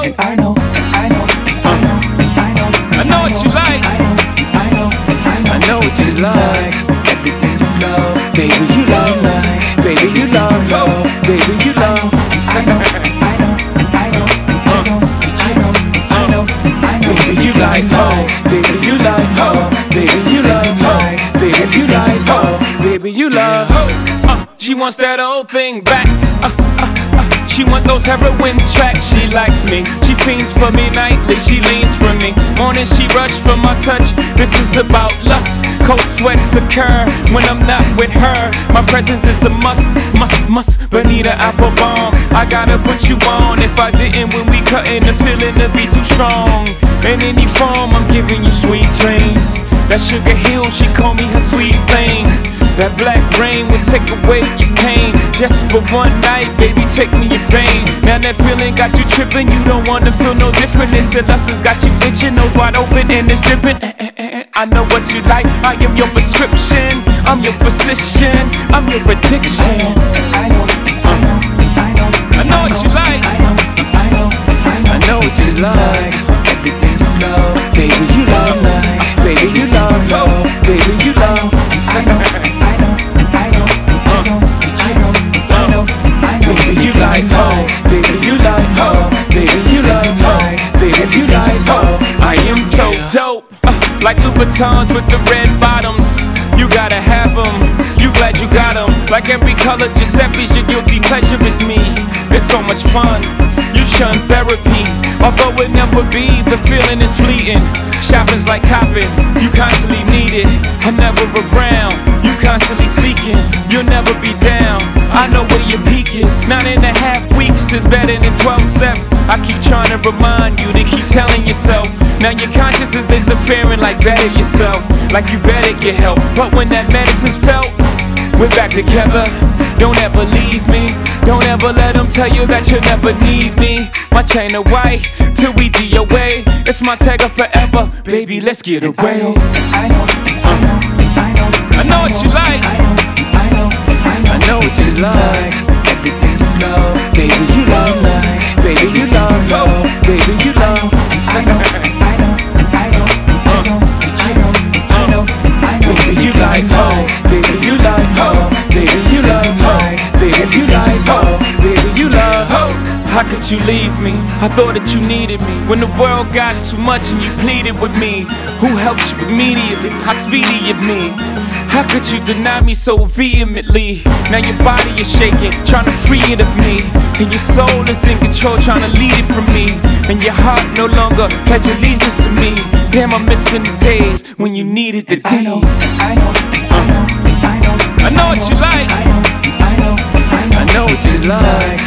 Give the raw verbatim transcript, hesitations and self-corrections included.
know. And I know, I know, I know, I know, I know what you like. I know, I know, I know, I know what you like. Everything you love, Baby, you love. Baby, you love. Baby, you love. I know, I know, I know, I know, I know, I know, I know. Baby, you like oh. Baby, you like oh. Baby, you like oh. Baby, you like oh. Baby, you love oh. She wants that old thing back. Uh, uh, uh. She want those heroin tracks. She likes me. She fiends for me nightly. She leans for me. Morning she rush for my touch. This is about lust. Cold sweats occur when I'm not with her. My presence is a must, must, must. Bonita Applebum, I gotta put you on. If I didn't when we cuttin', the feeling to be too strong. In any form, I'm giving you sweet dreams. That Sugar Hill, she call me her sweet thing. That black rain will take away your pain. Just for one night, baby, take me in vain. Now that feeling got you trippin', you don't wanna feel no different. This and lust has got you itching, nose wide open and it's drippin'. I know what you like, I am your prescription. I'm your physician, I'm your addiction. I know, I know, I know, I know what you like. I know, I know, I know, I know what you like. Everything you love, Baby, you love. Baby, you love. Baby, you love. I know, I know, I know, I know, I know, I know, I know. Baby, you like oh. Baby, you like oh. Baby, you like oh. Baby, you like oh. I am so dope. Uh, like Louboutins with the red bottoms. You gotta have them. You glad you got them. Like every color Giuseppe's, your guilty pleasure is me. It's so much fun. You shun therapy. Although it never be, the feeling is fleeting. Shopping's like copping. You constantly need it. I'm never around. You constantly seeking. You'll never be down. I know where your peak is. Nine and a half weeks is better than twelve steps. I keep trying to remind you to keep telling yourself. Now your conscience is interfering like better yourself. Like you better get help. But when that medicine's felt, we're back together. Don't ever leave me. Don't ever let them tell you that you'll never need me. My chain of white till we D away. It's my tagger forever. Baby, let's get away. I know, I know, I know, I know, I know what you like. I know, I know, I know, I know what you like. Everything you love, Baby, you love. Baby, you love. Baby, you love. I know, I know, I know, I know, I know, I know, I know. Baby, you like oh. Baby, you like oh. Baby, you love oh. Baby, you like oh. Baby, you love oh. How could you leave me? I thought that you needed me. When the world got too much and you pleaded with me. Who helped you immediately? How speedy of me? How could you deny me so vehemently? Now your body is shaking, trying to free it of me. And your soul is in control, trying to lead it from me. And your heart no longer pledge allegiance to me. Damn, I'm missing the days when you needed the I know, D. I know, I know, I know, I know what you like. I know, I know, I know, I know what you like.